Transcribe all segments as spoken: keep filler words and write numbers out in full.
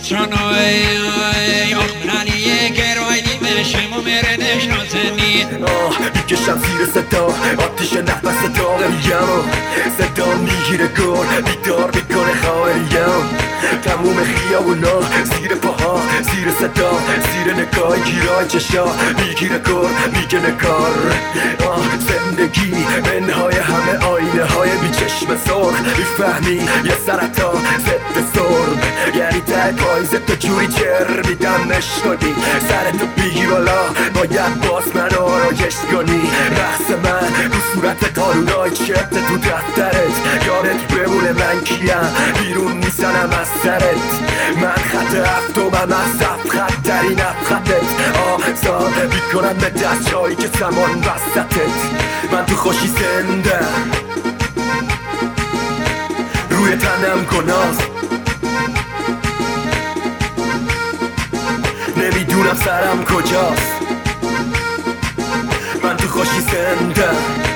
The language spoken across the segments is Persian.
چانای آخمرانی گرای دیمشم و مرنش نازنی میکشم زیر صدا آتیش نفس داغ میگم صدا میگیره گل بیدار میکنه خواهریم تموم خیابونا زیر پاها زیر صدا زیر نگاه گیرای چشا میگیره گل میگه نکار زندگی منهای همه آینه های بی چشم سرخ میفهمی یه سرطان ضد سرب یعنی ته پایزه تو جوری چر میدمش کنی سرتو بگی بالا باید باز من آرایش کنی رقص من رو صورت قانونای چرت تو دفترت یادت بمونه من کیم بیرون میزنم از سرت من خط هفتمم از هفت خط ترین خطت آزاد میکنم به دست جایی که زمان وسطت من تو خوشی زنده روی تنم گناست نمیدونم سرم کجاست من تو خوشی زنده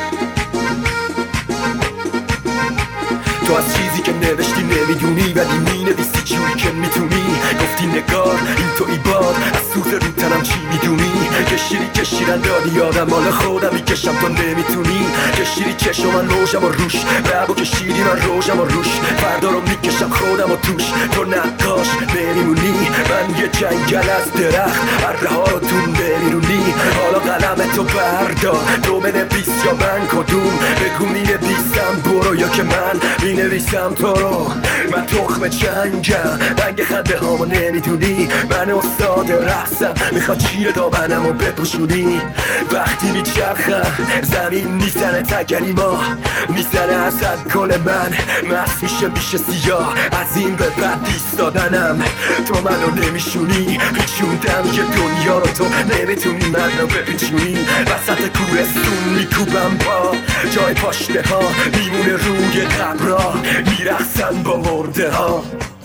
تو از چیزی که نوشتی نمیدونی ولی مینویسی جوری که میتونی گفتی نگار این تو ای باد از سوز رو تنم چی میدونی کشیری کشیرن دادی یادم مال خودم میکشم تو نمیتونی کشیری چشم من روشم و روش لبو کشیری من روشم و روش فردا رو میکشم خودم و توش تو نقاش نمیمونی من یه جنگل از درخت اره ها رو تون نمیرونی حالا قلم تو بردار تو بنویس یا من کدوم بگو مینویسم برو یا که من مینویسم تو رو من تخم چنگم رنگ خنده هامو نمیدونی من استاد رقصم میخواد چیره دامنم و بپوشونی وقتی میچرخم زمین میزنه تگری ما میزنه اصد گل من مست میشه میشه سیاه از این به بعد ایستادنم تو منو نمیشونی پیچوندم یه دنیا رو تو نمیتونی منو بپیچونی وسط کوهستون میکوبم با جای پاشته ها میمونه روی قبرا میرخصن با مرده ها